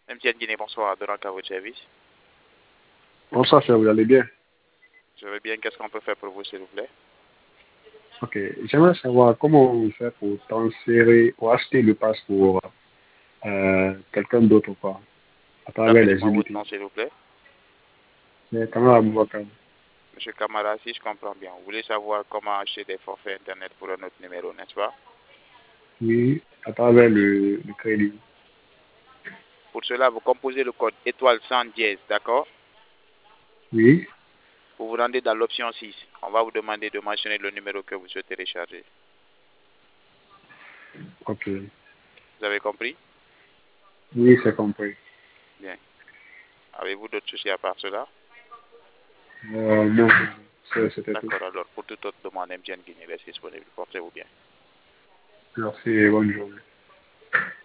MTN Guinée, bonsoir, de à votre service. Bonsoir, cher, vous allez bien? Je vais bien, qu'est-ce qu'on peut faire pour vous, s'il vous plaît? Ok, j'aimerais savoir comment on fait pour transférer, pour acheter le passe pour quelqu'un d'autre, quoi, à travers les Rappelez-moi votre unités. nom, s'il vous plaît. C'est Kamara Boubacar. Monsieur Kamara, si je comprends bien, vous voulez savoir comment acheter des forfaits Internet pour un autre numéro, n'est-ce pas? Oui, à travers le crédit. Pour cela, vous composez le code étoile 110, d'accord? Oui, Vous vous rendez dans l'option 6. On va vous demander de mentionner le numéro que vous souhaitez télécharger. ok. Vous avez compris? Oui, c'est compris. Bien. Avez-vous d'autres soucis à part cela? Non, c'était tout. D'accord, alors, pour toute autre demande, MTN Guinée reste disponible. Portez-vous bien. Merci et bonne journée.